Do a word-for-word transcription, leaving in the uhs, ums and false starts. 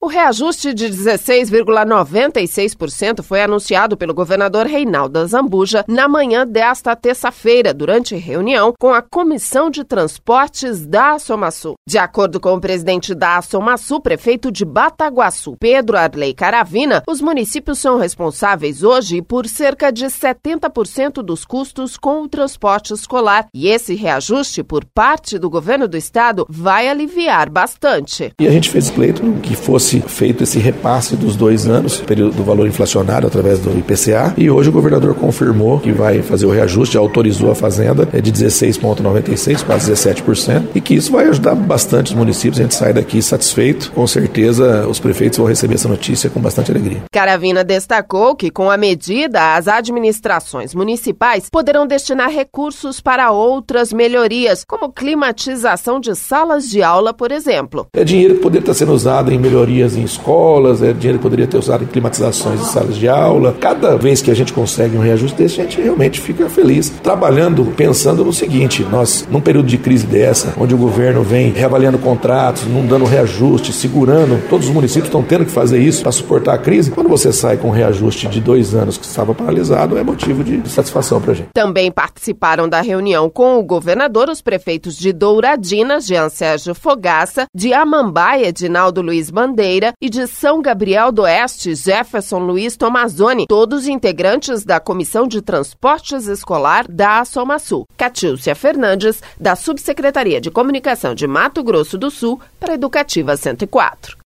O reajuste de dezesseis vírgula noventa e seis por cento foi anunciado pelo governador Reinaldo Azambuja na manhã desta terça-feira, durante reunião com a Comissão de Transportes da Assomasul. De acordo com o presidente da Assomasul, prefeito de Bataguaçu, Pedro Arley Caravina, os municípios são responsáveis hoje por cerca de setenta por cento dos custos com o transporte escolar e esse reajuste por parte do governo do estado vai aliviar bastante. E a gente fez pleito que fosse feito esse repasse dos dois anos, período do valor inflacionário através do I P C A, e hoje o governador confirmou que vai fazer o reajuste, autorizou a Fazenda é de dezesseis vírgula noventa e seis por cento, quase dezessete por cento, e que isso vai ajudar bastante os municípios, a gente sai daqui satisfeito, com certeza os prefeitos vão receber essa notícia com bastante alegria. Caravina destacou que com a medida, as administrações municipais poderão destinar recursos para outras melhorias, como climatização de salas de aula, por exemplo. É dinheiro que poderia estar sendo usado em melhorias em escolas, é dinheiro que poderia ter usado em climatizações de salas de aula. Cada vez que a gente consegue um reajuste desse, a gente realmente fica feliz. Trabalhando, pensando no seguinte, nós, num período de crise dessa, onde o governo vem reavaliando contratos, não dando reajuste, segurando, todos os municípios estão tendo que fazer isso para suportar a crise. Quando você sai com um reajuste de dois anos que estava paralisado, é motivo de satisfação para a gente. Também participaram da reunião com o governador os prefeitos de Douradina, Jean Sérgio Fogaça, de Amambaia, Edinaldo Luiz Bandeira, e de São Gabriel do Oeste, Jefferson Luiz Tomazoni, todos integrantes da Comissão de Transportes Escolar da Assomasul. Catícia Fernandes, da Subsecretaria de Comunicação de Mato Grosso do Sul, para Educativa cento e quatro.